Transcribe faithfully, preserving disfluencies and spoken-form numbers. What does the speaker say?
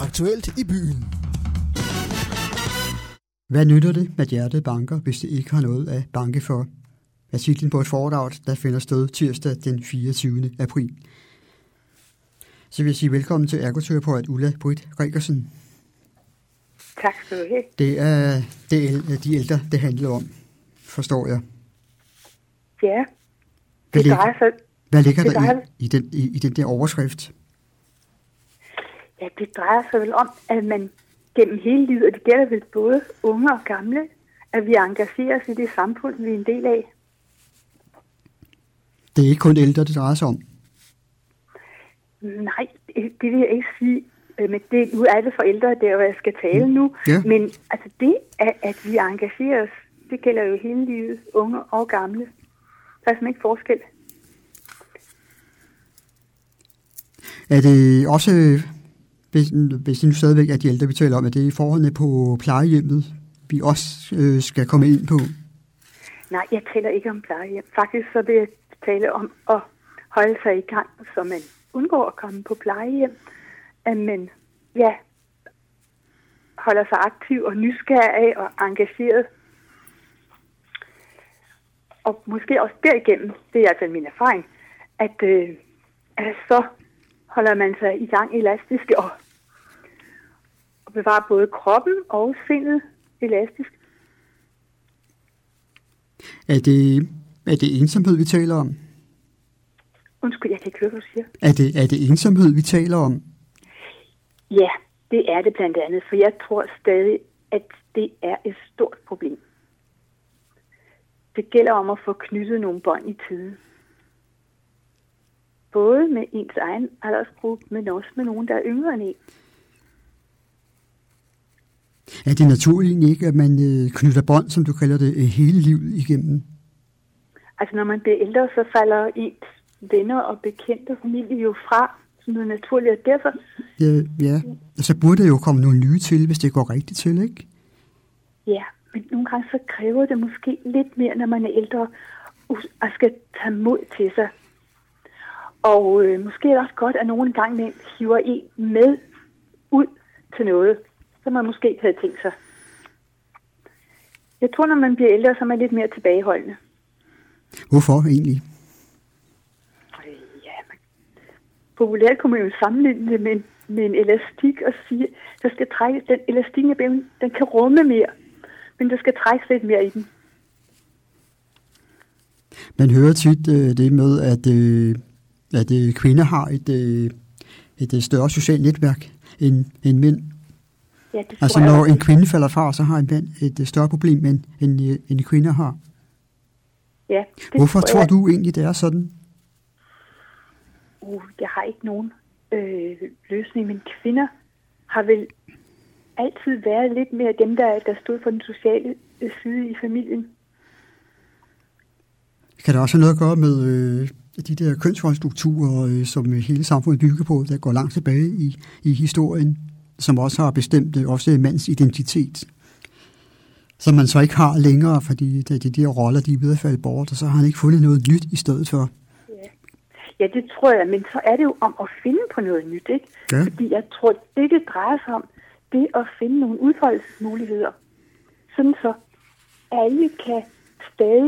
Aktuelt i byen. Hvad nytter det, at hjertet banker, hvis det ikke har noget at banke for? Er titlen på et foredrag, der finder sted tirsdag den fireogtyvende april. Så vil jeg sige velkommen til ergoterapeut Ulla Britt Gregersen. Tak skal du have. Det er det, de ældre, det handler om, forstår jeg. Ja, Hvad det drejer sig... Hvad ligger det der drejer, i, i, den, i, i den der overskrift? Ja, det drejer sig vel om, at man gennem hele livet, og det gælder vel både unge og gamle, at vi engagerer os i det samfund, vi er en del af. Det er ikke kun ældre, det drejer sig om? Nej, det, det vil jeg ikke sige. Men det, nu er det for ældre, der hvor jeg skal tale nu. Ja. Men altså det, at, at vi engagerer os, det gælder jo hele livet, unge og gamle. Der er simpelthen ikke forskel. Er det også, hvis, hvis det nu stadigvæk er de ældre, vi taler om, at det er forholdene på plejehjemmet, vi også øh, skal komme ind på? Nej, jeg taler ikke om plejehjem. Faktisk så vil jeg tale om at holde sig i gang, så man undgår at komme på plejehjem. At man ja, holder sig aktiv og nysgerrig og engageret. Og måske også derigennem, det er altså min erfaring, at, øh, at så holder man sig i gang elastisk og, og bevarer både kroppen og sindet elastisk. Er det, er det ensomhed, vi taler om? Undskyld, jeg kan ikke høre, hvad du siger. Er det, er det ensomhed, vi taler om? Ja, det er det blandt andet, for jeg tror stadig, at det er et stort problem. Det gælder om at få knyttet nogle bånd i tide. Både med ens egen aldersgruppe, men også med nogen, der er yngre end en. Er det naturligt ikke, at man øh, knytter bånd, som du kalder det, øh, hele livet igennem? Altså når man bliver ældre, så falder ens venner og bekendte og familie jo fra, som noget naturligt, og derfor... Ja, ja. Så burde det jo komme nogle nye til, hvis det går rigtigt til, ikke? Ja, men nogle gange så kræver det måske lidt mere, når man er ældre, og skal tage mod til sig. Og øh, måske er det også godt, at nogen gang med hiver en med ud til noget, som man måske ikke havde tænkt sig. Jeg tror, når man bliver ældre, så er man lidt mere tilbageholdende. Hvorfor egentlig? Øh, ja, man... Populært kunne man jo sammenligne det med en, med en elastik og sige, der skal trække, den elastik i bæven, den kan rumme mere, men der skal trækkes lidt mere i den. Man hører tit øh, det med, at, øh, at øh, kvinder har et, øh, et, et større socialt netværk end, end mænd. Ja, det altså jeg, når en kvinde falder fra, så har en mand et, et større problem, end, end, end kvinder har. Ja, hvorfor tror, tror jeg, du egentlig, det er sådan? Uh, jeg har ikke nogen øh, løsning, men kvinder har vel altid været lidt mere dem, der, der stod for den sociale øh, side i familien. Kan der også have noget at gøre med øh, de der kønsrollstrukturer, øh, som hele samfundet bygger på, der går langt tilbage i, i historien, som også har bestemt øh, også mands identitet, som man så ikke har længere, fordi de, de der roller, de er ved at falde bort, og så har han ikke fundet noget nyt i stedet for. Ja. ja, det tror jeg, men så er det jo om at finde på noget nyt, ikke? Ja. Fordi jeg tror, det det drejer sig om, det at finde nogle udfoldelsesmuligheder, sådan så alle kan stadig